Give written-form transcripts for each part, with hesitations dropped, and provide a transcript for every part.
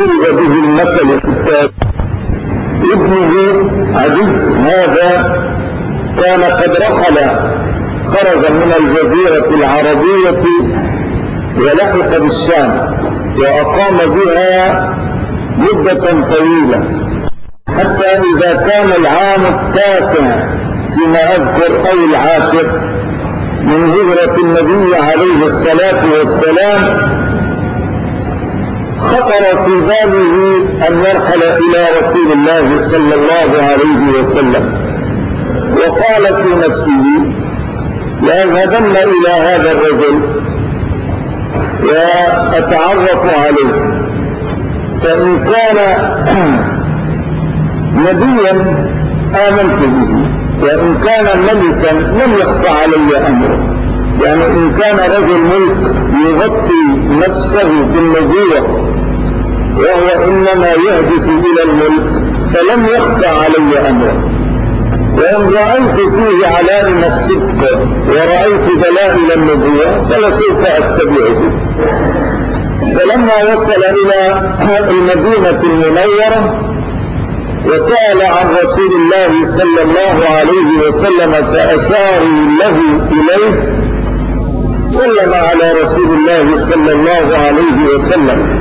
ضرب به المثل في التاريخ. ابنه عدي هذا كان قد خرج من الجزيرة العربية ولحق بالشام وأقام بها مدة طويلة، حتى إذا كان العام 9 فيما أذكر أو 10 من هجرة النبي عليه الصلاة والسلام خطر في باله أن يرحل إلى رسول الله صلى الله عليه وسلم، وقال في نفسه لأذهبن إلى هذا الرجل وأتعرف عليه، فإن كان نبيا آمنت به، وإن كان ملكا لم يخفى علي أمره. يعني إن كان رجل ملك يغطي نفسه بالنبوة وهو إنما يهدف إلى الملك فلم يخفى علي أمره، وإن رأيت فيه علائم الصدق ورأيت دلائل النبوة فلسوف أتبعه. فلما وصل إلى المدينة المنورة وسأل عن رسول الله صلى الله عليه وسلم فأشاروا له إليه، سلم على رسول الله صلى الله عليه وسلم،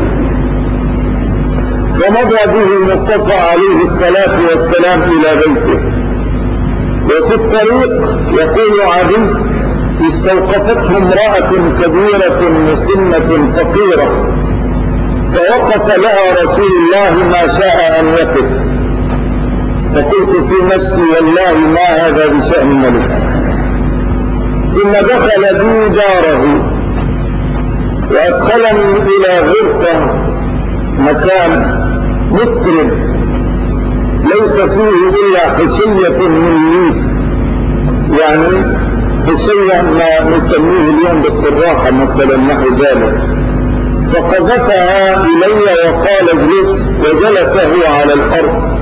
فمضى به المصطفى عليه الصلاة والسلام إلى بيته. وفي الطريق يقول عدي استوقفته امرأة كبيرة مسنة فقيرة، فوقف لها رسول الله ما شاء أن يقف، فقلت في نفسي والله ما هذا بشأن ملك. ثم دخل بي داره وأدخلني إلى غرفة مكان مطرب ليس فيه إلا حشية من ليف، يعني حشية ما نسميه اليوم بالطراحة مثلا نحو ذلك، فقذفها إلي وقال اجلس، وجلس هو على الأرض،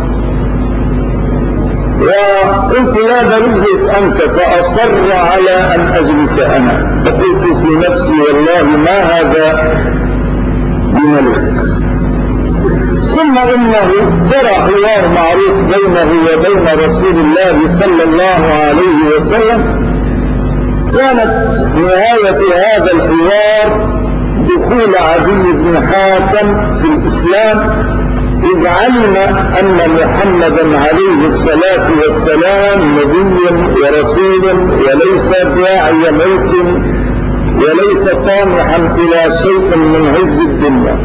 وقلت لا بل اجلس أنت، فأصر على أن أجلس أنا، فقلت في نفسي والله ما هذا بملك. ثم إنه جرى حوار معروف بينه وبين رسول الله صلى الله عليه وسلم، كانت نهاية هذا الحوار دخول عدي بن حاتم في الإسلام، إذ علم أن محمدا عليه الصلاة والسلام نبي ورسول وليس داعي ملك وليس طامحا إلى شيء من عز الدنيا.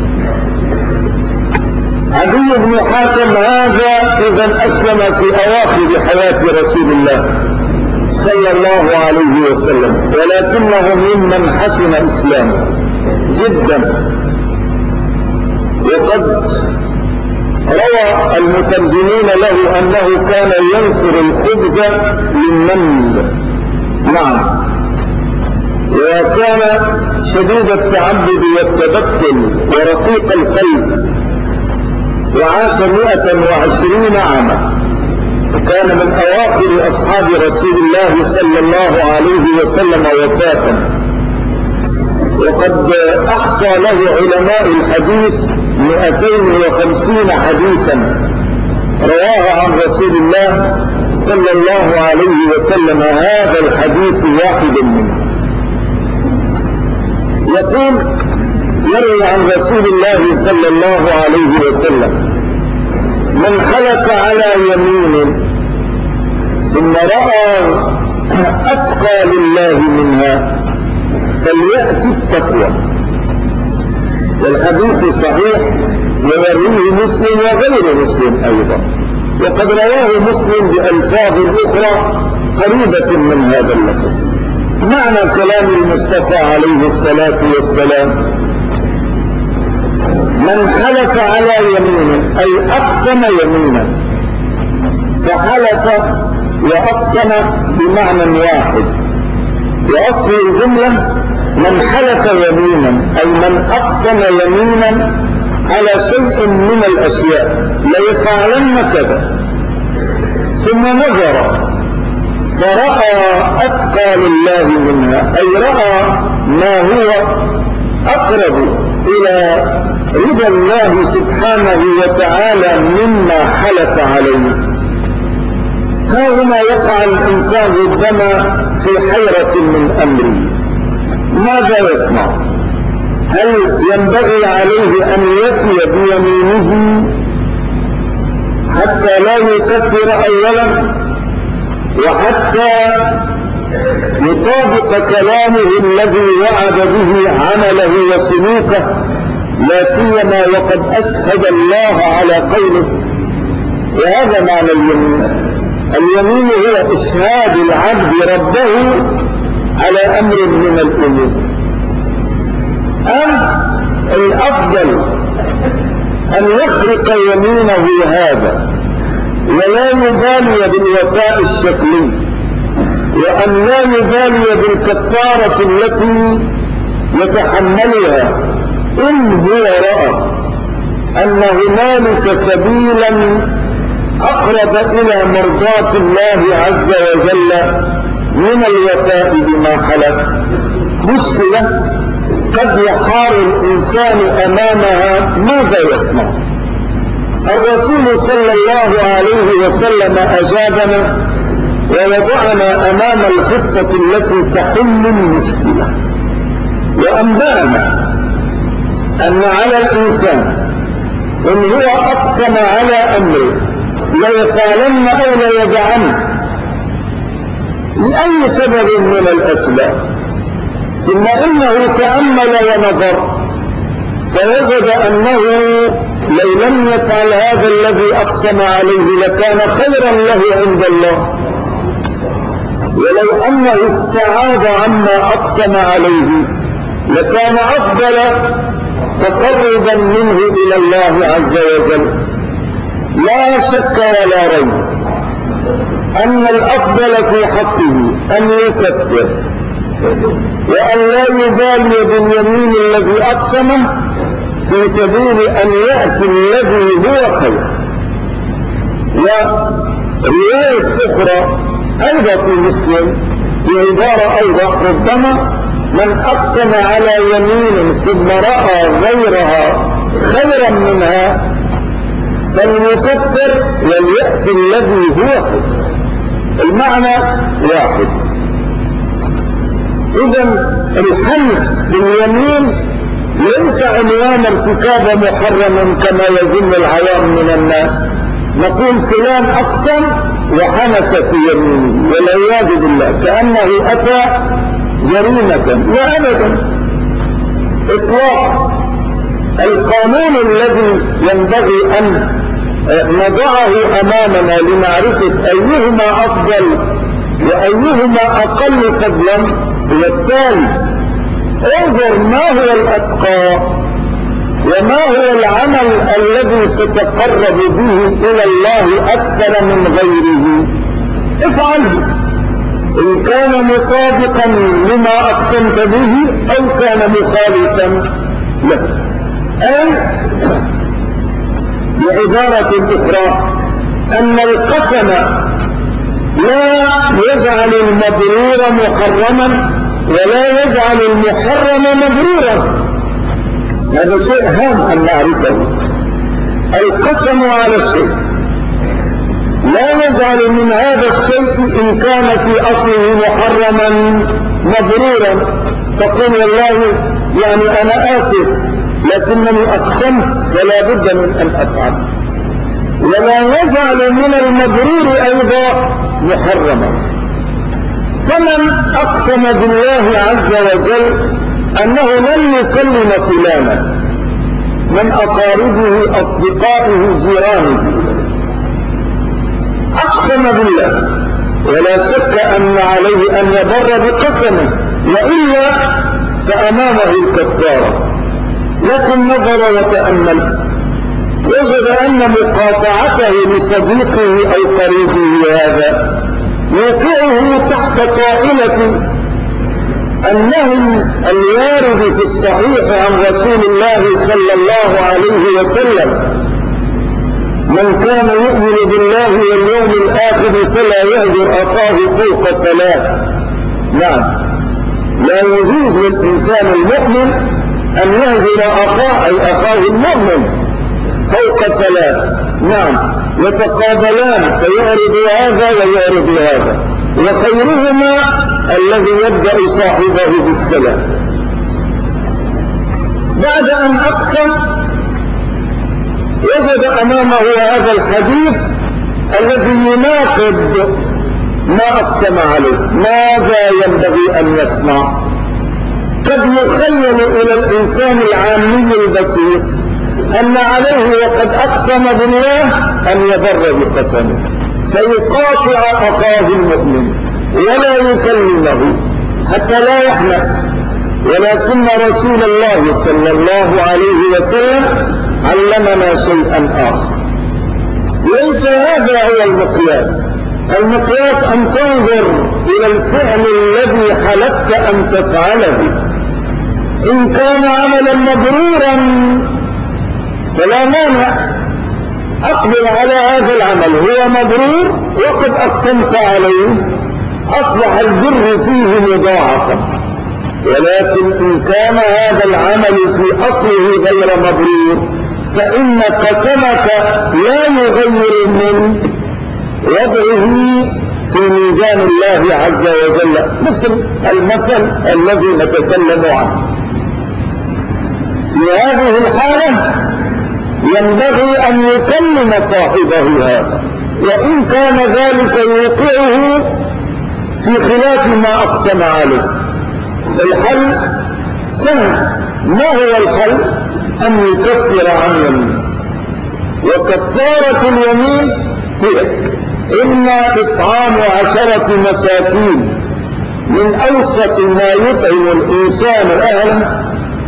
عدي بن حاتم هذا إذا أسلم في أواخر حياة رسول الله صلى الله عليه وسلم، ولكنه ممن حسن إسلامه جدا. وقد روى المترجمين له أنه كان ينصر الخبز للنمل، نعم، وكان شديد التعبد والتبتل ورقيق القلب، وعاش 120 عاما، كان من أواخر أصحاب رسول الله صلى الله عليه وسلم وفاة. وقد أحصى له علماء الحديث 250 حديثا رواها عن رسول الله صلى الله عليه وسلم، هذا الحديث واحد منه. يقول يروي عن رسول الله صلى الله عليه وسلم من حلف على يمين ثم رأى أتقى لله منها فليأتي التقوى. والحديث صحيح ويرويه مسلم وغير مسلم أيضا، وقد رواه مسلم بألفاظ أخرى قريبة من هذا اللفظ. معنى كلام المصطفى عليه الصلاة والسلام من حلف على يمين أي أقسم يمينا، فحلف وأقسم بمعنى واحد، وأصل الجملة من حلف يمينا أي من أقسم يمينا على شيء من الأشياء ليفعلن كذا، ثم نظر فرأى أتقى لله منها، أي رأى ما هو أقرب إلى رضا الله سبحانه وتعالى مما حلف عليه. ها هنا يقع الإنسان ربما في حيرة من أمره، ماذا يصنع؟ هل ينبغي عليه أن يفي بيمينه حتى لا يكفر أولا، وحتى يطابق كلامه الذي وعد به عمله وسلوكه، لا سيما وقد أشهد الله على قوله؟ وهذا معنى اليمين. اليمين هو إشهاد العبد ربه على أمر من الأمور. الأفضل أن يخرق يمينه هذا ولا يبالي بالوفاء الشكلي، وأن لا يبالي بالكفارة التي يتحملها إن هو رأى أن هنالك سبيلا أقرب إلى مرضاة الله عز وجل من الوفاء بما حلف. مشكلة قد يحار الإنسان أمامها، ماذا يصنع؟ الرسول صلى الله عليه وسلم أجابنا ووضعنا أمام الخطة التي تحل المشكلة، وأنبأنا أن على الإنسان إن هو أقسم على أمره ليفعلن أو ليدعن لأي سبب من الأسباب، ثم إنه تأمل ونظر فوجد أنه لو لم يفعل هذا الذي أقسم عليه لكان خيرا له عند الله، ولو أنه استعاذ عما أقسم عليه لكان أفضل تقربا منه إلى الله عز وجل. لا شك ولا ريب أن الأفضل في حقه أن يكفر وأن لا يبالي باليمين الذي أقسمه في سبيل أن يأتي الذي هو خير. ورواية أخرى أيضا في مسلم بعبارة أيضا ربما من أقسم على يمين ثم رأى غيرها خيرا منها فليكفر وليأتي الذي هو خير. المعنى واحد. إذا الحنث باليمين ليس عنوان ارتكاب محرم كما يظن العوام من الناس، نقول فلان أقسم وحنث في يمينه والعياذ بالله كأنه أتى جريمة. لا أبدا، إطلاق. القانون الذي ينبغي أن نضعه أمامنا لمعرفة أيهما أفضل وأيهما أقل فضلا هو التالي: انظر ما هو الأتقى وما هو العمل الذي تتقرب به إلى الله أكثر من غيره، افعله إن كان مطابقا لما أقسمت به أو كان مخالفا له. أي بعبارة أخرى أن القسم لا يجعل المبرور محرما ولا يجعل المحرم مبرورا. هذا شيء هام أن نعرفه. القسم على الشيء لا يجعل من هذا الشيء إن كان في أصله محرما مبرورا. تقول والله يعني أنا آسف لكنني أقسمت فلا بد من أن أفعل، ولا يجعل من المبرور أيضا محرما. فمن أقسم بالله عز وجل أنه لن يكلم فلانا من أقاربه أصدقائه جيرانه، أقسم بالله ولا شك أن عليه أن يبر بقسمه وإلا فأمامه الكفارة. لكن نظر وتأمل وجد أن مقاطعته لصديقه أو قريبه هذا يوقعه تحت طائلة النهي الوارد في الصحيح عن رسول الله صلى الله عليه وسلم: من كان يؤمن بالله واليوم الآخر فلا يهجر أخاه فوق ثلاث. نعم، لا يجوز للإنسان المؤمن أن يهجر أخاه أي أخاه المؤمن فوق 3. نعم، يتقابلان فيعرض هذا ويعرض هذا، وخيرهما الذي يبدأ صاحبه بالسلام. بعد أن أقسم وجد أمامه هذا الحديث الذي يناقض ما أقسم عليه. ماذا ينبغي أن يصنع؟ قد يخيل إلى الإنسان العامي البسيط أن عليه وقد أقسم بالله أن يبر بقسمه فيقاطع أخاه المؤمن ولا يكلمه حتى لا يحنث، ولكن رسول الله صلى الله عليه وسلم علمنا شيئا آخر. ليس هذا هو المقياس. المقياس أن تنظر إلى الفعل الذي حلفت أن تفعله. إن كان عملا مبرورا فلا مانع، أقبل على هذا العمل، هو مبرور وقد أقسمت عليه، أصبح البر فيه مضاعفا. ولكن إن كان هذا العمل في أصله غير مبرور فإن قسمك لا يغير من وضعه في ميزان الله عز وجل، مثل المثل الذي نتكلم عنه. في هذه الحالة ينبغي أن يكلم صاحبه هذا، وإن كان ذلك يوقعه في خلاف ما أقسم عليه. الحل سهل. ما هو الحل؟ أن يكفر عن يمين، وكفارة اليمين هي إما إطعام 10 مساكين من أوسط ما يطعم الإنسان أهله،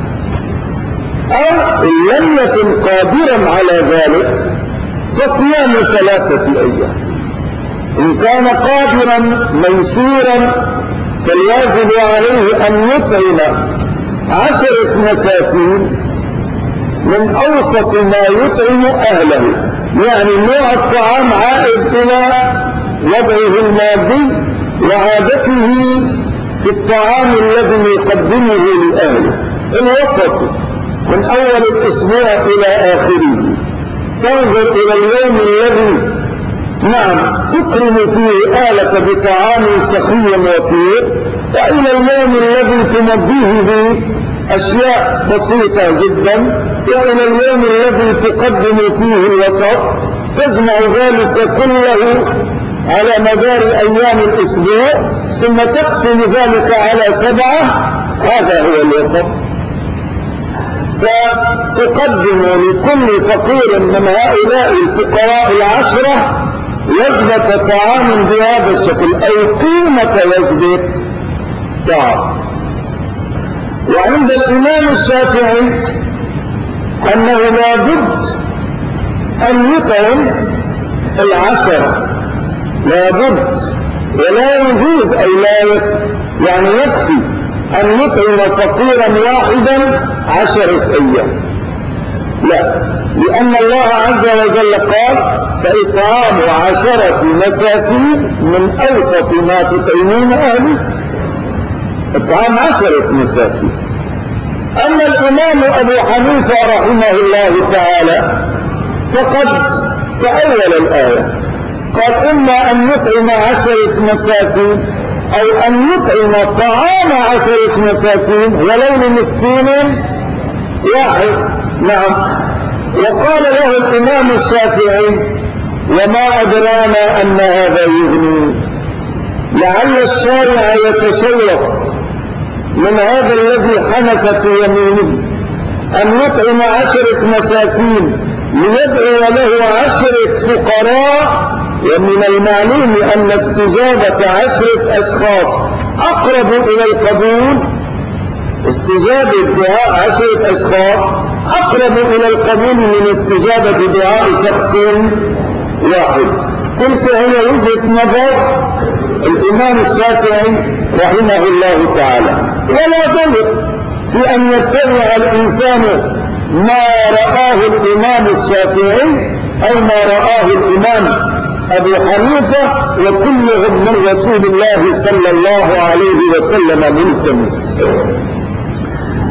أو إن لم يكن قادرا على ذلك فصيام 3 أيام. إن كان قادرا ميسورا فالواجب عليه أن يطعم 10 مساكين من أوسط ما يطعم أهله، يعني نوع الطعام عائد إلى وضعه المادي وعادته في الطعام الذي يقدمه لأهله، الوسط من أول الأسبوع إلى آخره. تنظر إلى اليوم الذي تكرم فيه آلك بطعام سخي وفير، وإلى اليوم الذي تنبيه بأشياء بسيطة جدا، وإلى اليوم الذي تقدم فيه الوسط. تجمع ذلك كله على مدار أيام الأسبوع ثم تقسم ذلك على 7. هذا هو الوسط. فتقدم لكل فقير من هؤلاء الفقراء 10 وجبة طعام بهذا الشكل، أي قيمة وجبة طعام. وعند الإمام الشافعي أنه لا بد أن يطعم 10، لا بد، ولا يجوز أي لا يعني يكفي أن يطعم فقيرا واحدا 10 أيام، لا، لأن الله عز وجل قال فإطعام 10 مساكين من أوسط ما تطعمون أهله، إطعام 10 مساكين. أما الإمام أبو حنيفة رحمه الله تعالى فقد تأول الآية، قال إما أن يطعم 10 مساكين أو أن يطعم طعام 10 مساكين ولو لمسكين واحد. نعم. وقال له الإمام الشافعي وما أدرانا أن هذا يغني، لعل الشارع يتشوق من هذا الذي حنث في يمينه أن يطعم 10 مساكين ليدعو له 10 فقراء. ومن المعلوم أن استجابة 10 أشخاص أقرب إلى القبول، استجابة دعاء 10 أشخاص أقرب إلى القبول من استجابة دعاء شخص واحد. تلك هي وجهة نظر الإمام الشافعي رحمه الله تعالى. ولا ضر في أن يتبع الإنسان ما رآه الإمام الشافعي أو ما رآه الإمام أبو حنيفة، وكلهم من رسول الله صلى الله عليه وسلم ملتمس.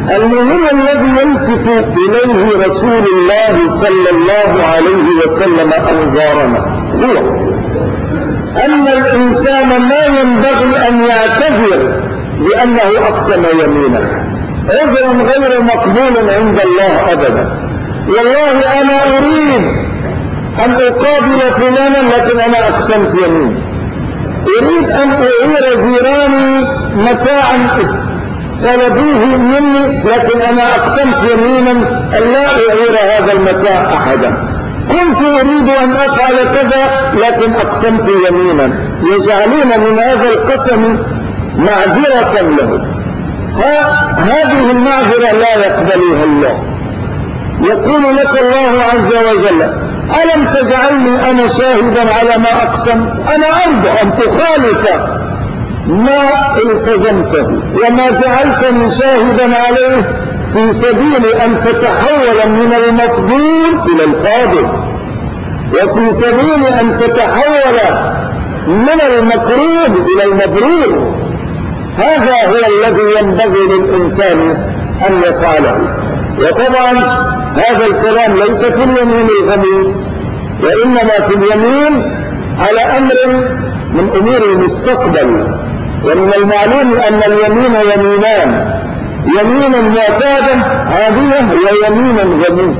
المهم الذي يلفت إليه رسول الله صلى الله عليه وسلم أنظارنا هو أن الإنسان ما ينبغي أن يعتذر بأنه أقسم يمينا، عذر غير مقبول عند الله أبدا. والله أنا أريد أن أقابل فلانا لكن أنا أقسمت يمين، أريد أن أعير جيراني متاعا طلبوه مني لكن أنا أقسمت يمينا أن لا أعير هذا المتاع أحدا، كنت أريد أن أفعل كذا لكن أقسمت يمينا، يجعلون من هذا القسم معذرة له. هذه المعذرة لا يقبلها الله. يقول لك الله عز وجل ألم تجعلني أنا شاهدا على ما أقسم؟ أنا أرجو أن تخالف ما التزمته وما جعلتني شاهدا عليه في سبيل أن تتحول من المفضول إلى الفاضل، وفي سبيل أن تتحول من المكروه إلى المبرور. هذا هو الذي ينبغي للإنسان أن يفعله. وطبعا هذا الكلام ليس في اليمين الغميس، وإنما في اليمين على أمر من أمور المستقبل. ومن المعلوم أن اليمين يمينان، يمينا معتادا عادية ويمينا غموس.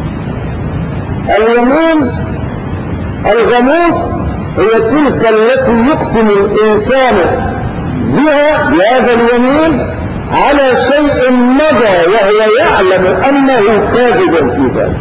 اليمين الغموس هي تلك التي يقسم الإنسان بها بهذا اليمين على شيء مضى وهو يعلم أنه كاذب في ذلك،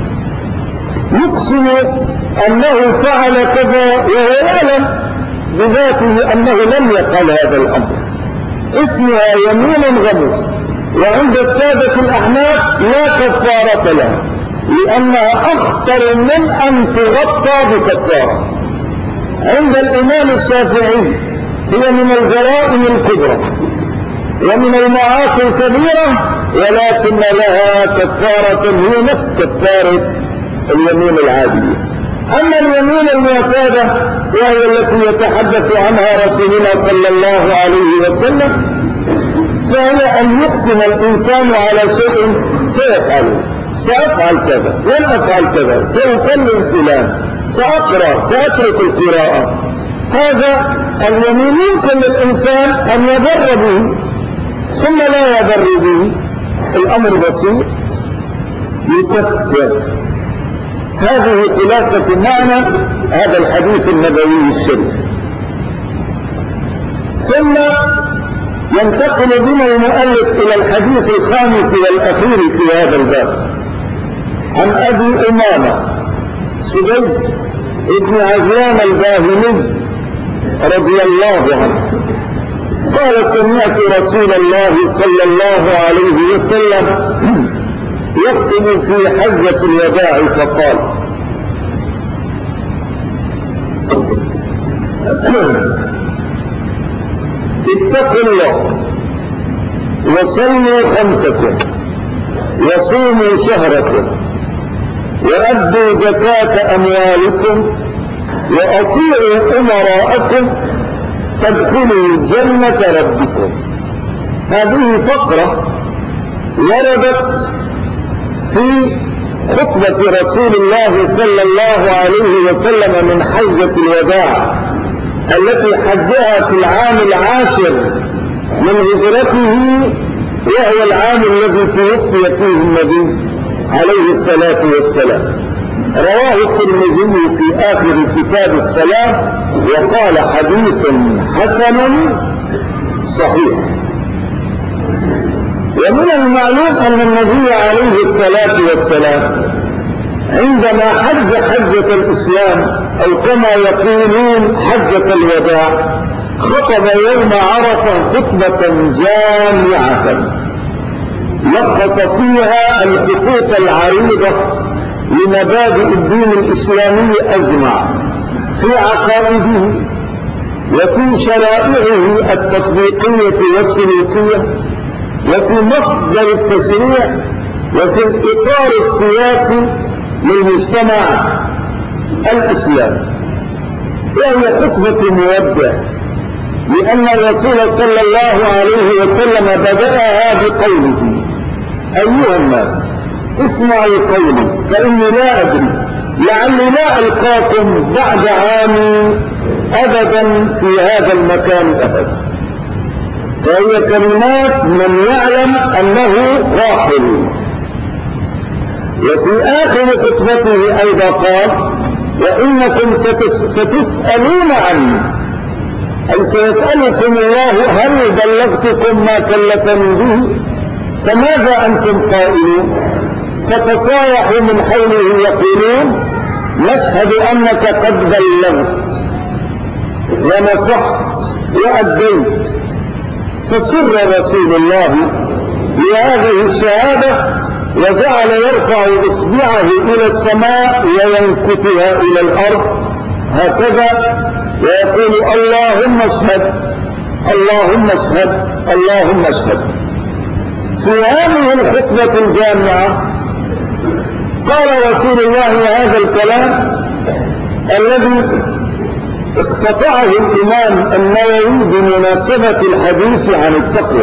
يقسم أنه فعل كذا وهو يعلم بذاته أنه لم يفعل هذا الأمر، اسمها يمين غموس. وعند السادة الأحناف لا كفارة لها لأنها أخطر من أن تغطى بكفارة. عند الإمام الشافعي هي من الجرائم الكبرى ومن المعاصي الكبيرة، ولكن لها كفارة هي نفس كفارة اليمين العادية. أما اليمين المعتادة وهي التي يتحدث عنها رسولنا صلى الله عليه وسلم، فهي أن يقسم الإنسان على شيء سيفعله، سأفعل كذا، لن أفعل كذا، سأكلم فلان، سأقرأ، سأترك القراءة. هذا اليمين يمكن للإنسان أن يبر به ثم لا يبر به، الأمر بسيط يكفر. هذه خلاصة معنى هذا الحديث النبوي الشريف. ثم ينتقل بنا المؤلف إلى الحديث الخامس والأخير في هذا الباب، عن أبي أمامة سديد ابن عجلان الباهلي رضي الله عنه قال سمعت رسول الله صلى الله عليه وسلم يخطب في حجة الوداع فقال اتقوا الله وصلوا خمسكم وصوموا شهركم وأدوا زكاة أموالكم وأطيعوا أمراءكم تدخلوا جنة ربكم. هذه فقرة وردت في خطبة رسول الله صلى الله عليه وسلم من حجة الوداع التي حجها في العام العاشر من هجرته، وهو العام الذي توفي فيه النبي عليه الصلاة والسلام. رواه الترمذي في آخر كتاب الصلاة وقال حديث حسن صحيح. ومن المعلوم أن النبي عليه الصلاة والسلام عندما حج حجة الإسلام أو كما يقولون حجة الوداع خطب يوم عرفة خطبة جامعة لخص فيها الخطوط العريضة لمبادئ الدين الإسلامي أجمع في عقائده وفي شرائعه التطبيقية والسلوكية وفي مصدر التشريع وفي الإطار السياسي للمجتمع الإسلامي. وهي خطبة مودع لأن الرسول صلى الله عليه وسلم بدأها بقوله أيها الناس اسمعوا قولي فإني لا أدري لعلي لا ألقاكم بعد عامي أبدا في هذا المكان أبدا. فهي كلمات من يعلم أنه راحل. وفي آخر خطبته أيضا قال وإنكم ستسألون عني، أي سيسألكم الله هل بلغتكم ما كلفني به، فماذا أنتم قائلون؟ فتصايحوا من حوله يقولون نشهد أنك قد بلغت ونصحت وأديت. فسر رسول الله بهذه الشهادة وجعل يرفع إصبعه إلى السماء وينكتها إلى الأرض هكذا ويقول اللهم اشهد اللهم اشهد اللهم اشهد. في هذه الخطبة الجامعة قال رسول الله هذا الكلام الذي اقتطعه الإمام النووي بمناسبة الحديث عن التقوى.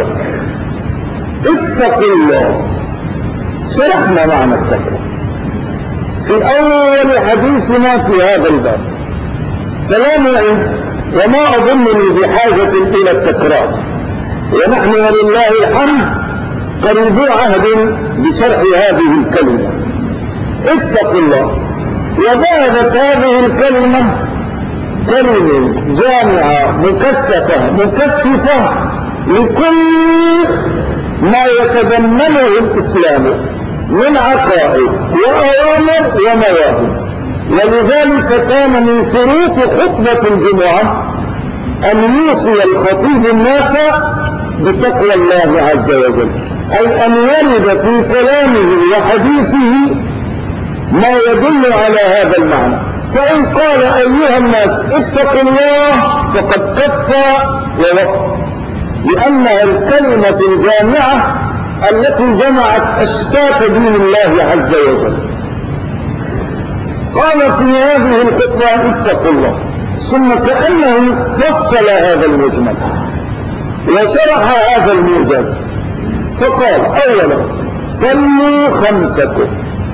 اتقوا الله. شرحنا معنى التقوى في أول حديثنا في هذا الباب، فلا نعيد وما أظنني بحاجة إلى التكرار، ونحن ولله الحمد قريب عهد بشرح هذه الكلمة. اتقوا الله. وذهبت هذه الكلمة كلمة جامعة مكثفة لكل ما يتضمنه الإسلام من عقائد وأوامر ومواهب. ولذلك كان من شروط خطبة الجمعة أن يوصي الخطيب الناس بتقوى الله عز وجل، أي أن يرد في كلامه وحديثه ما يدل على هذا المعنى. فإن قال أيها الناس اتقوا الله فقد كفى ووقف، لأنها الكلمة الجامعة التي جمعت أشتات دين الله عز وجل. قال في هذه الخطبة اتقوا الله، ثم كأنه فصل هذا المجمل وشرح هذا الموجز، فقال أولا صلوا خمسكم.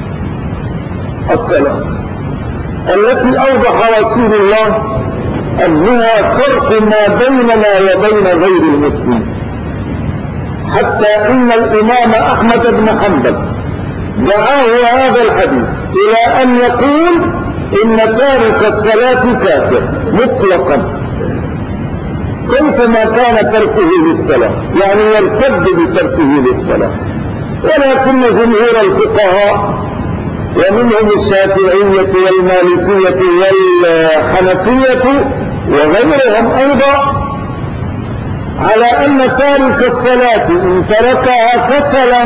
الصلاة التي أوضح رسول الله أنها فرق ما بيننا وبين غير المسلمين، حتى إن الإمام أحمد بن حنبل دعاه هذا الحديث إلى أن يقول إن تارك الصلاة كافر مطلقا، كيفما كان تركه للصلاة، يعني يرتد بتركه للصلاة. ولكن جمهور الفقهاء ومنهم الشافعية والمالكية والحنفية وغيرهم أيضا على أن تارك الصلاة إن تركها كسلا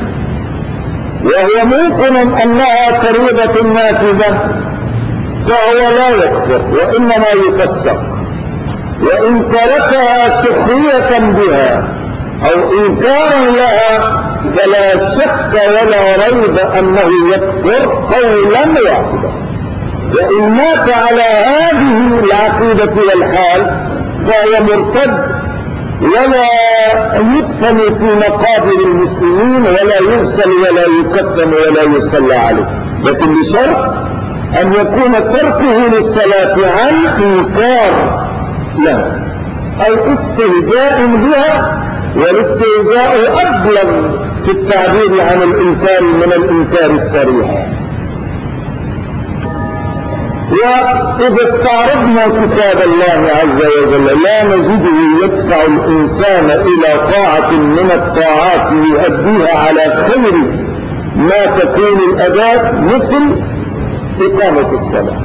وهو موقن أنها فريضة نافذة فهو لا يكفر وإنما يفسق، وإن تركها سخرية بها أو إنكارا لها فلا شك ولا ريب أنه يكفر قولا واحدا. وإن مات على هذه العقيدة والحال فهو مرتد ولا يدفن في مقابر المسلمين ولا يغسل ولا يكفن ولا يصلى عليه، لكن بشرط أن يكون تركه للصلاة عن إنكار له أو استهزاء بها، والاستهزاء أبلغ في التعبير عن الإنكار من الإنكار الصريح. وإذا استعرضنا كتاب الله عز وجل لا نجده يدفع الإنسان إلى طاعة من الطاعات يؤديها على خير ما تكون الأداة مثل إقامة الصلاة.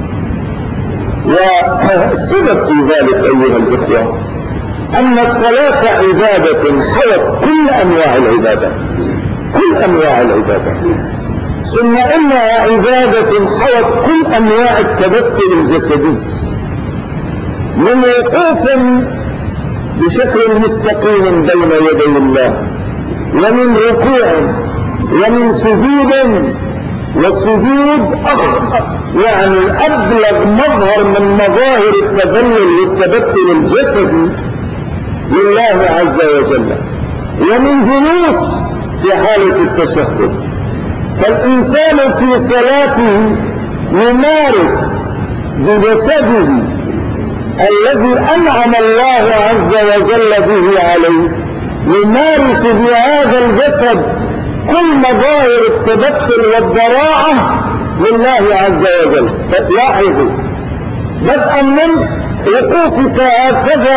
والسبب في ذلك أيها الإخوة أن الصلاة عبادة حوت كل أنواع العبادة، كل أنواع العبادة، ثم إنها عبادة حوت كل أنواع التبتل الجسدي، من وقوف بشكل مستقيم بين يدي الله، ومن ركوع، ومن سجود، والسجود يعني أبلغ مظهر من مظاهر التذلل والتبتل الجسدي لله عز وجل، ومن جلوس في حالة التشهد. فالإنسان في صلاته يمارس بجسده الذي أنعم الله عز وجل به عليه، يمارس بهذا الجسد كل مظاهر التبتل والضراعة لله عز وجل. لاحظوا بدءا من وقوفك هكذا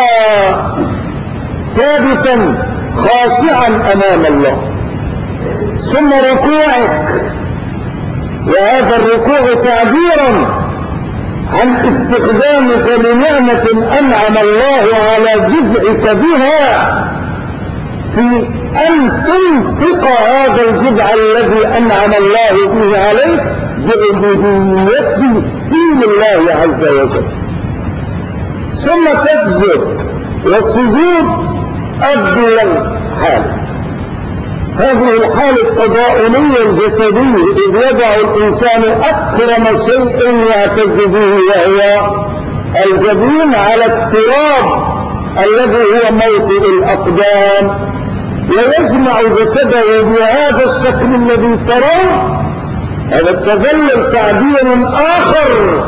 ثابتا خاشعا أمام الله، ثم ركوعك، وهذا الركوع تعبيرا عن استخدامك لنعمة أنعم الله على جزعك بها في أن تنفق هذا الجزع الذي أنعم الله به عليك بعبوديته دين الله عز وجل. ثم تسجد، والسجود أبدي الحالة، هذه الحالة التضاؤلية الجسدية إذ يضع الإنسان أكرم شيء يعتز به وهو الجبين على التراب الذي هو موطئ الأقدام، ويجمع جسده بهذا الشكل الذي ترون. هذا التذلل تعبير آخر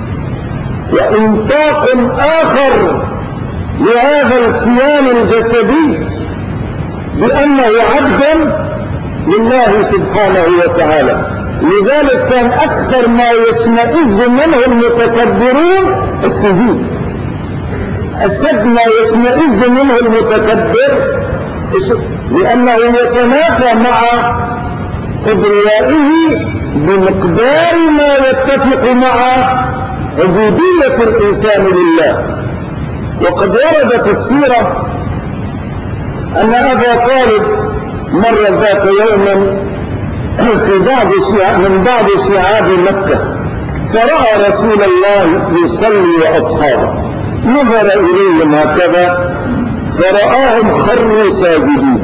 وإنطاق آخر لهذا الكيان الجسدي بأنه عبد لله سبحانه وتعالى. لذلك كان أكثر ما يشمئز منه المتكبرون السجود، أشد ما يشمئز منه المتكبر، لأنه يتنافى مع كبريائه بمقدار ما يتفق مع عبودية الإنسان لله. وقد ورد في السيرة أن أبا طالب مر ذات يوم من بعض شعاب مكة، فرأى رسول الله يصلي وأصحابه، نظر إليهم هكذا فرآهم خروا ساجدين،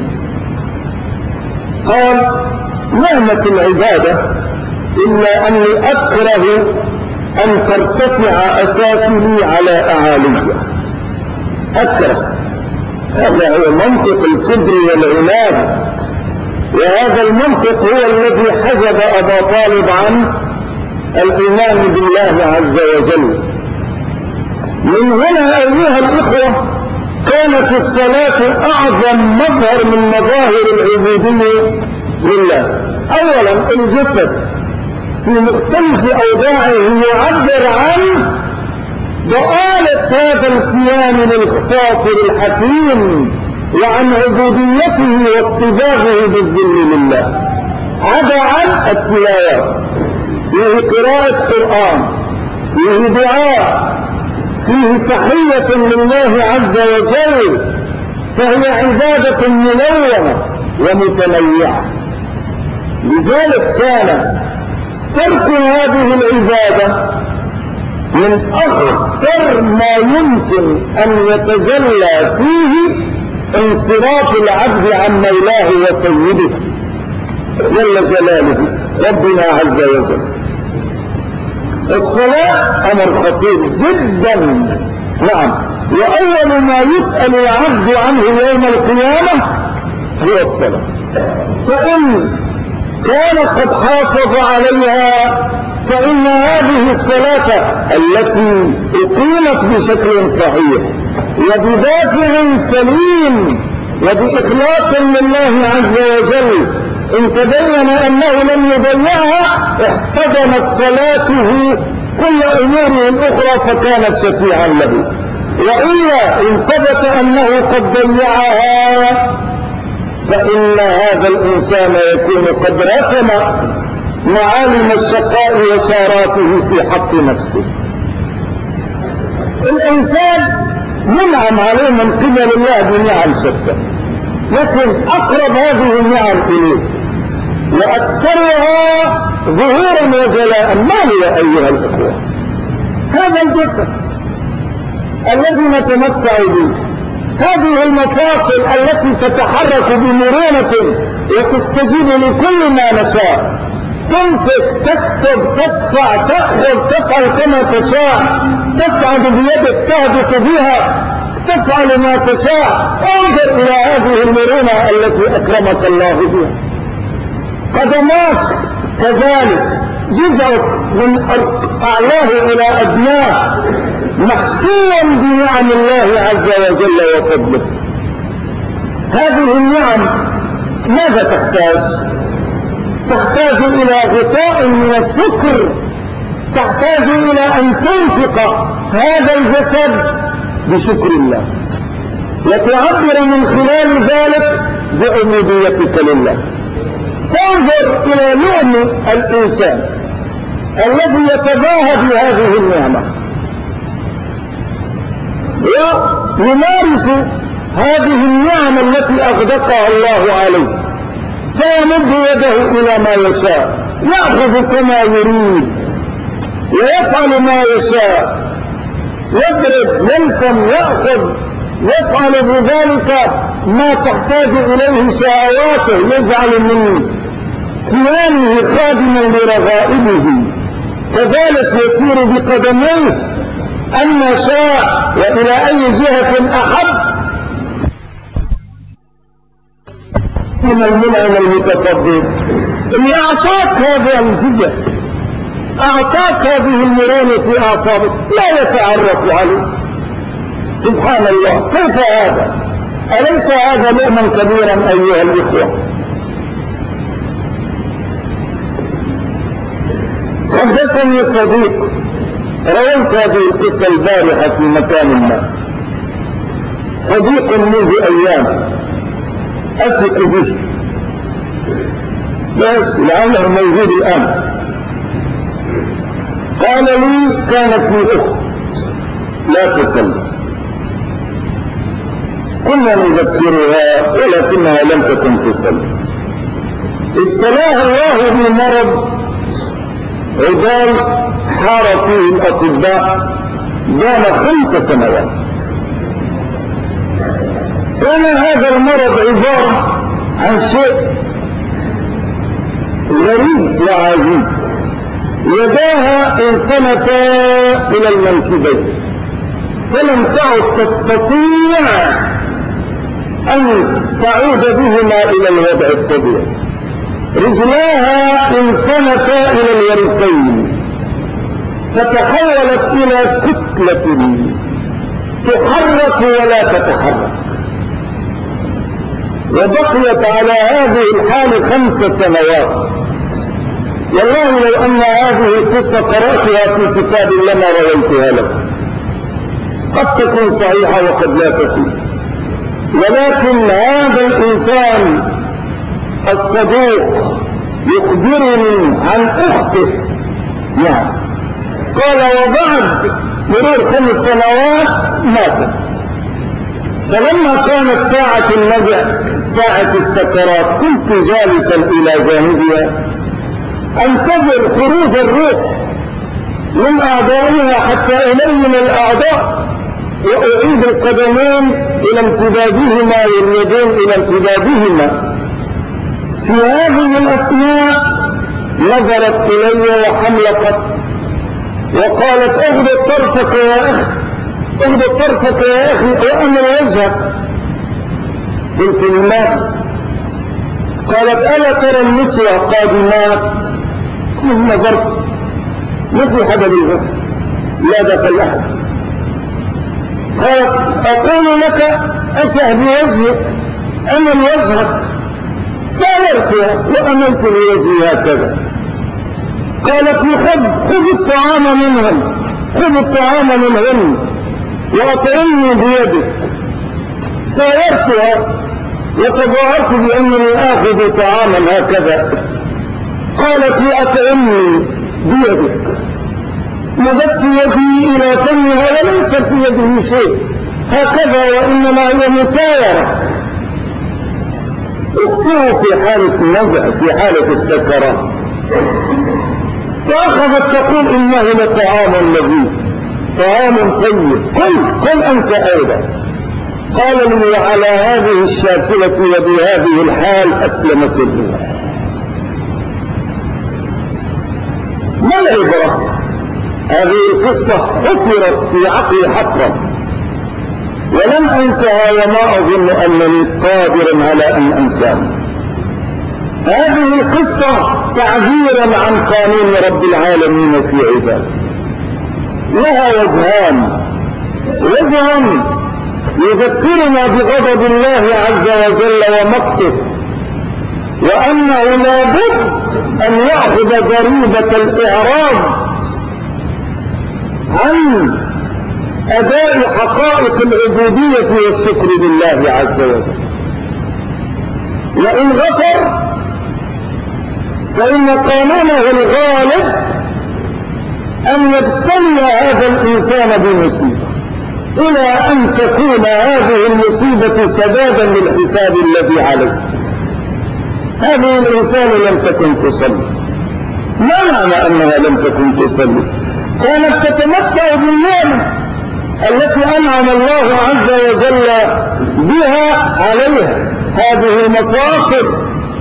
قال: نعمة العبادة إلا أني أكره أن ترتفع أسافلي على أعالي. أكره، هذا هو منطق الكبر والعناد، وهذا المنطق هو الذي حجب أبا طالب عن الإيمان بالله عز وجل. من هنا أيها الإخوة كانت الصلاة أعظم مظهر من مظاهر العبودية لله. أولا الجسد في مختلف أوضاعه يعبر عن ضآلة هذا الكيان الخاطر الحكيم وعن عبوديته واصطباغه بالذل لله، عدا عن التلاوات، فيه قراءة قرآن، فيه دعاء، فيه تحية لله عز وجل، فهي عبادة ملونة ومتنوعة. لذلك كان ترك هذه العبادة من أخطر ما يمكن أن يتجلى فيه انصراف العبد عن مولاه وسيده جل جلاله ربنا عز وجل. الصلاة أمر خطير جدا، نعم، وأول ما يسأل العبد عنه يوم القيامة هو الصلاة. فإن كان قد حافظ عليها فإن هذه الصلاة التي أقيمت بشكل صحيح وبدافع سليم وبإخلاص لله عز وجل، إن تبين أنه لم يضيعها احتضنت صلاته كل أموره الأخرى فكانت شفيعا له، وإلا إن ثبت أنه قد ضيعها فإن هذا الإنسان يكون قد رسم معالم الشقاء وشاراته في حق نفسه. الإنسان منعم عليه من قبل الله بنعم شتى، لكن أقرب هذه النعم إليه وأكثرها ظهورا وجلاء ما هي أيها الأخوة؟ هذا الجسد الذي نتمتع به، هذه المفاصل التي تتحرك بمرونة وتستجيب لكل ما نشاء، تمسك، تكتب، تدفع، تأخذ، تفعل كما تشاء، تسعد بيدك، تهبط بها، تفعل ما تشاء. انظر إلى هذه المرونة التي أكرمك الله بها. قدماك كذلك جزء من أعلاه إلى أدناه محصورا بنعم الله عز وجل وفضله. هذه النعم ماذا تحتاج؟ تحتاج إلى غطاء من الشكر، تحتاج إلى أن تنفق هذا الجسد بشكر الله وتعبر من خلال ذلك بعبوديتك لله. فانظر إلى نعم الإنسان الذي يتباهى بهذه النعمة ويمارس هذه النعم التي أغدقها الله عليه، فيمد يده إلى ما يشاء، يأخذ كما يريد ويفعل ما يشاء، يضرب يلكم يأخذ، يفعل بذلك ما تحتاج إليه شهواته، يجعل من كيانه خادما لرغائبه، كذلك يسير بقدميه أن شاء وإلى أي جهة أحب من المنعم المتفضل اللي أعطاك هذا الجزء، أعطاك هذه المرونة في أعصابك لا يتعرف عليه. سبحان الله، كيف هذا؟ أليس هذا نعما كبيرا أيها الإخوة؟ حدثني صديق، رويت هذه القصة البارحة في مكان ما، صديق منذ أيام أثق به لعله موجود الآن، قال لي كانت لي أخت لا تصلي، كنا نذكرها ولكنها لم تكن تصلي، ابتلاها الله بمرض عضال حار فيه الأطباء دام 5 سنوات. كان هذا المرض عبارة عن شيء غريب وعجيب، يداها انقنتا إلى المنكبين فلم تعد تستطيع أن تعود بهما إلى الوضع الطبيعي، رجلاها انقنتا إلى الوركين فتحولت إلى كتلة تحرك ولا تتحرك، وبقيت على هذه الحال 5 سنوات. والله لو أن هذه القصة قرأتها في كتاب لما رويتها لكم، قد تكون صحيحة وقد لا تكون، ولكن هذا الإنسان الصدوق يخبرني عن أخته، يعني قال وبعد مرور 5 سنوات ماتت. فلما كانت ساعة النزع ساعة السكرات كنت جالسا إلى جانبها أنتظر خروج الروح من أعضائها حتى ألين الأعضاء وأعيد القدمين إلى امتدادهما واليدين إلى امتدادهما. في هذه الأثناء نظرت إلي وحملقت وقالت اغض طرفك يا أخي، اغض طرفك يا أخي وأمر وجهك. قلت لماذا؟ قالت ألا ترى النسوة قادمات؟ نظرت مثل حدث الغسل لا دخل أحد. قالت أقول لك أسه بوجهك أمن وجهك. سألتها وأمنت بوجهي هكذا. قالت خذ الطعام منهم، خذ الطعام منهم وأطعمني بيدك. سألتها وتظاهرت بأنني آخذ طعاما هكذا. قالت لي أطعمني بيدك. مددت يدي إلى فمها وليس في يده شيء هكذا، وإنما هي مسايرة. اخته في حالة النزع في حالة السكرات، فأخذت تقول إنه لطعام لذيذ طعام طيب، قل أنت أيضا. قال لي وعلى هذه الشاكلة وبهذه الحال أسلمت الروح. ما العبرة؟ هذه القصة حفرت في عقلي حفرا ولم أنسها وما أظن أنني قادر على أن أنساها. هذه القصة تعبيرا عن قانون رب العالمين في عباده، لها وجهان: وجه يذكرنا بغضب الله عز وجل ومقته، وأنه لا بد أن يأخذ ضريبة الإعراض عن أداء حقائق العبودية والشكر لله عز وجل. وإن غفر فإن قانونه الغالب أن يبتلي هذا الإنسان بمصيبة، إلى أن تكون هذه المصيبة سببا للحساب الذي عليه. هذه الإنسان لم تكن تصلي. ما معنى أنها لم تكن تصلي؟ كانت تتمتع بالنعمة التي أنعم الله عز وجل بها عليها، هذه المفاصل،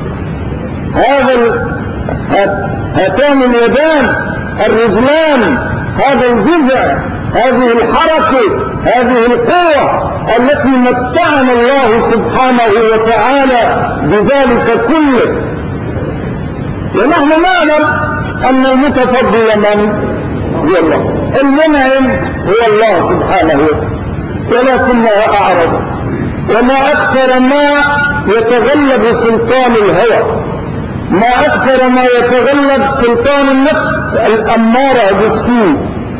هاتان اليدان، الرجلان، هذا الجذع، هذه الحركة، هذه القوة التي متعنا الله سبحانه وتعالى بذلك كله. ونحن نعلم أن المتفضل من هو الله، المنعم هو الله سبحانه وتعالى، ولكنها أعرض. وما أكثر ما يتغلب سلطان الهوى، ما أكثر ما يتغلب سلطان النفس الأمارة بالسوء.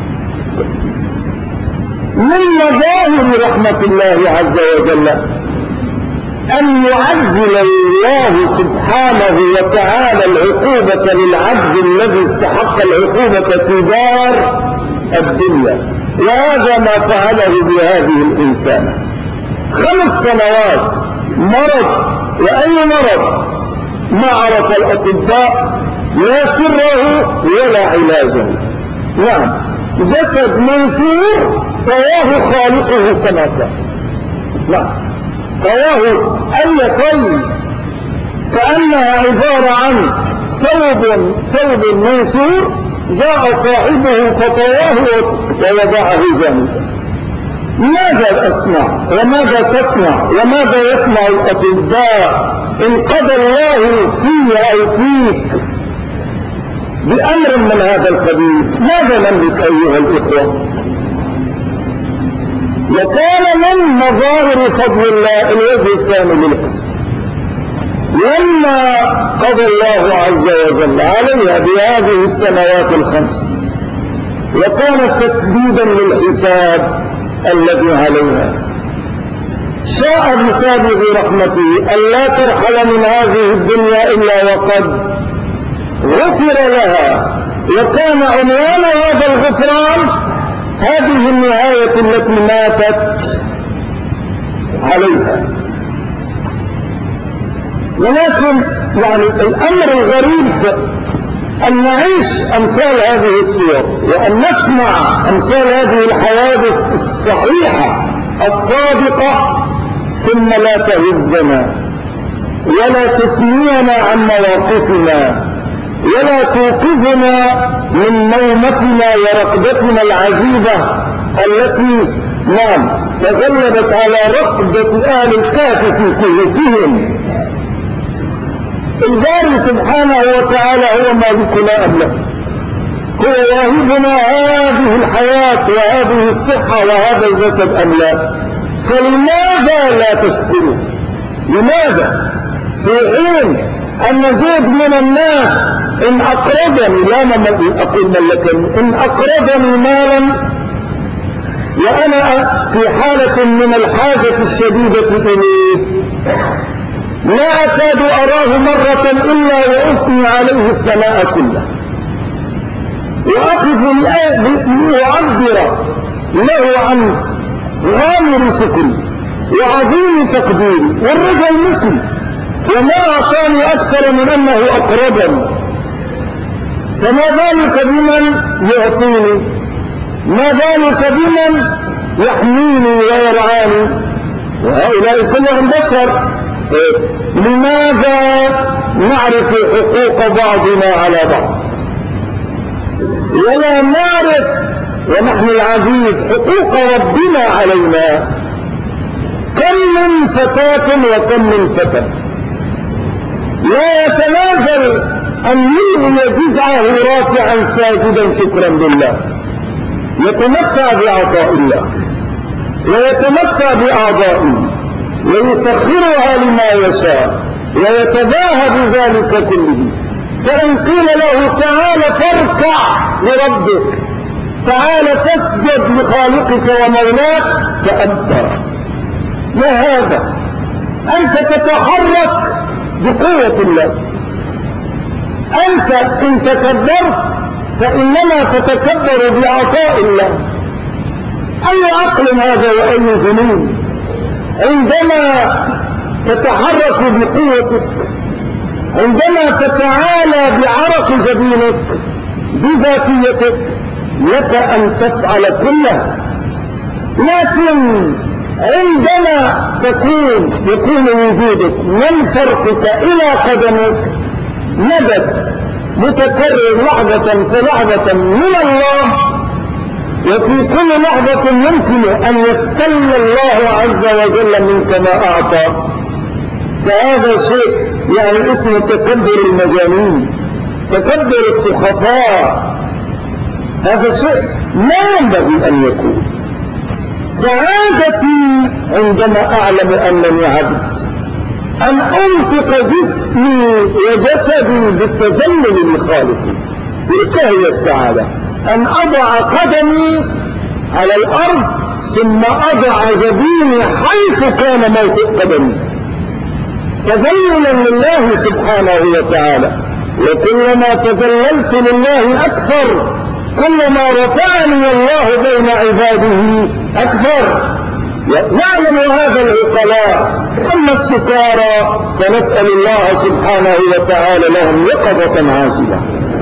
من مظاهر رحمة الله عز وجل أن يعجل الله سبحانه وتعالى العقوبة للعبد الذي استحق العقوبة في دار الدنيا، وهذا ما فعله بهذه الإنسان. 5 سنوات مرض، وأي مرض ما عرف الأطباء لا سره ولا علاجه. نعم، جسد منشور طواه خالقه كما كان. نعم، طواه أي طي، كأنها عبارة عن ثوب منشور جاء صاحبه فطواه ووضعه جانبا. ماذا أصنع وماذا تصنع وماذا يصنع الأطباء إن قضى الله في أو فيك بأمر من هذا القبيل؟ ماذا نملك أيها الإخوة؟ وكان من مظاهر فضل الله الوجه الثاني للقصة، لما قضى الله عز وجل عليها بهذه السنوات 5 وكانت تسديدا للحساب الذي عليها، شاء بسابق رحمته ألا ترحل من هذه الدنيا إلا وقد غفر لها. وكان عنوان هذا الغفران هذه النهاية التي ماتت عليها. ولكن يعني الأمر الغريب أن نعيش أمثال هذه الصور، وأن نسمع أمثال هذه الحوادث الصحيحة الصادقة، ثم لا تهزنا ولا تثنينا عن مواقفنا ولا توقفنا من نومتنا ورقدتنا العجيبة التي تغلبت على رقدة أهل الكهف في كهوفهم. الباري سبحانه وتعالى هو مالك لا أملك، هو واهبنا هذه الحياة وهذه الصحة وهذا الجسد أم لا؟ فلماذا لا تشكره؟ لماذا في حين أن زيد من الناس إن أقرضني، لا أقول ملكني، إن أقرضني مالا وأنا في حالة من الحاجة الشديدة إليه لا أكاد أراه مرة إلا وأثني عليه الثناء كله، وأقف لأعبر له عن غامر شكري وعظيم تقديري، والرجل مثلي وما أعطاني أكثر من أنه أقربني، فما ذلك بمن يعطيني؟ ما ذلك بمن يحميني ويرعاني؟ وهؤلاء كلهم بشر. لماذا نعرف حقوق بعضنا على بعض ولا نعرف ونحن العبيد حقوق ربنا علينا؟ كم من فتاة وكم من فتى لا يتنازل أن يلغي جزعه راكعا ساجدا شكرا لله، يتمتع بعطاء الله ويتمتع بأعضائه ويسخرها لما يشاء ويتباهى بذلك كله. فإن قيل له تعال فاركع لربك، تعال تسجد لخالقك ومولاك، فأبى. ما هذا؟ أنت تتحرك بقوة الله. أنت إن تكبرت فإنما تتكبر بعطاء الله. أي عقل هذا وأي جنون عندما تتحرك بقوتك، عندما تتعالى بعرق جبينك بذاتيتك، لك أن تفعل كله. لكن عندما يكون وجودك من فرقك إلى قدمك مدد متكرر لحظة فلحظة من الله، وفي كل لحظة يمكن أن يستل الله عز وجل منك ما أعطى. فهذا شيء يعني اسمه تكبر المجانين، تكبر السخطاء. هذا شيء لا ينبغي أن يكون. سعادتي عندما أعلم أنني عبد، أن أنفق جسمي وجسدي بالتذلل لخالقي، تلك هي السعادة. أن أضع قدمي على الأرض ثم أضع جبيني حيث كان موطئ قدمي تذللا لله سبحانه وتعالى. وكلما تذللت لله أكثر كلما رفعني الله بين عباده أكثر. يعلم هذا العقلاء. أما السكارى فنسأل الله سبحانه وتعالى لهم يقظة عاجلة.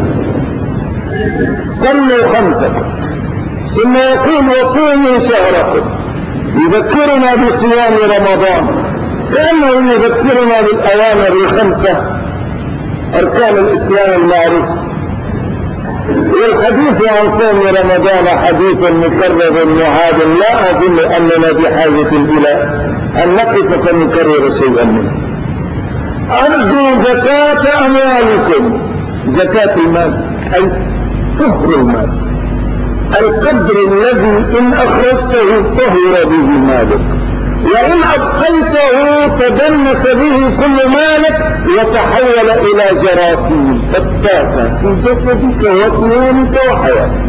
صلوا خمسكم ثم يقول وصوموا شهركم، يذكرنا بصيام رمضان كأنه يذكرنا بالأوامر الخمسة أركان الإسلام المعروف. والحديث عن صوم رمضان حديث مكرر معاد، لا أظن أننا بحاجة إلى أن نقف فنكرر شيئا منه. أدوا زكاة أموالكم، زكاة المال أي طهر المال، القدر الذي إن أخرجته طهر به مالك، وإن أبقيته تدنس به كل مالك وتحول إلى جراثيم فتاكة في جسدك وكيانك وحياتك.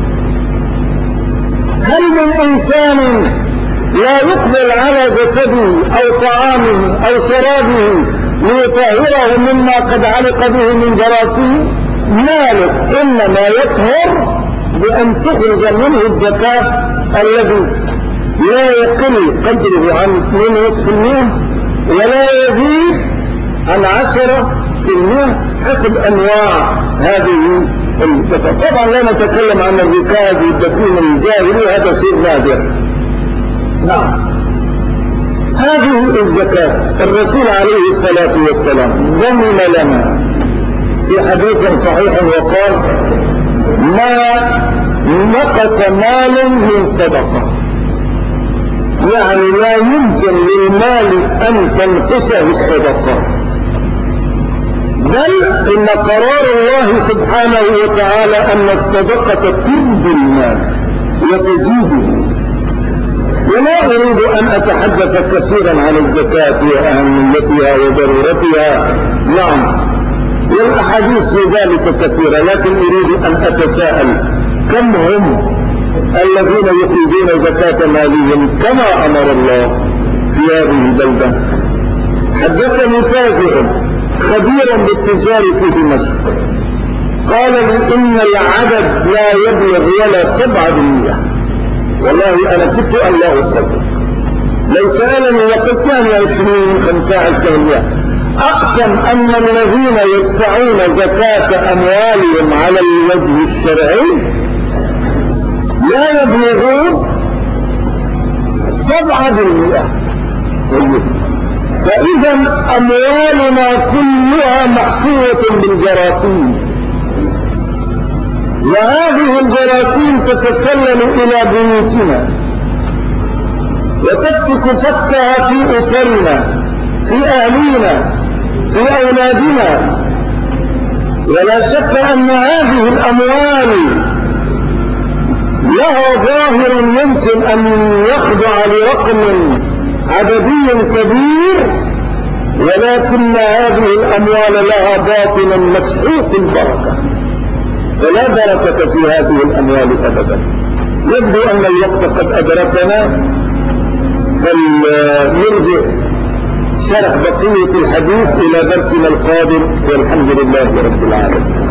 هل من إنسان لا يقبل على جسده أو طعامه أو شرابه ليطهره مما قد علق به من جراثيم؟ مالك إنما يطهر بأن تخرج منه الزكاة الذي لا يقل قدره عن 2.5% ولا يزيد عن 10% حسب أنواع هذه الزكاة. طبعا لا نتكلم عن الركاز والدفين الجاهلي، هذا شيء نادر. نعم، هذه الزكاة الرسول عليه الصلاة والسلام ضمن لنا في حديث صحيح وقال ما نقص مال من صدقة، يعني لا يمكن للمال أن تنقصه الصدقات، بل إن قرار الله سبحانه وتعالى أن الصدقة ترد المال وتزيده. ولا أريد أن أتحدث كثيرا عن الزكاة وأهميتها وضرورتها، نعم، والأحاديث في ذلك كثيرة، لكن أريد أن أتساءل كم هم الذين يخرجون زكاة مالهم كما أمر الله في هذه البلدة؟ حدثني تاجر خبيرا بالتجار في دمشق قال لي إن العدد لا يبلغ ولا 7%. والله أنا كنت أن لا أصدق، لو سألني وقلت يعني 20-15%. أقسم أن الذين يدفعون زكاة أموالهم على الوجه الشرعي لا يبلغون 7%. فإذا أموالنا كلها محصورة بالجراثيم، وهذه الجراثيم تتسلل إلى بيوتنا وتفتك فتكها في أسرنا، في أهلينا، في أولادنا. ولا شك أن هذه الأموال لها ظاهر يمكن أن يخضع لرقم عددي كبير، ولكن هذه الأموال لها باطن مسحوق البركة، فلا بركة في هذه الأموال أبدا. يبدو أن الوقت قد أدركنا، فلنرجع شرح بقية الحديث إلى درسنا القادم، والحمد لله رب العالمين.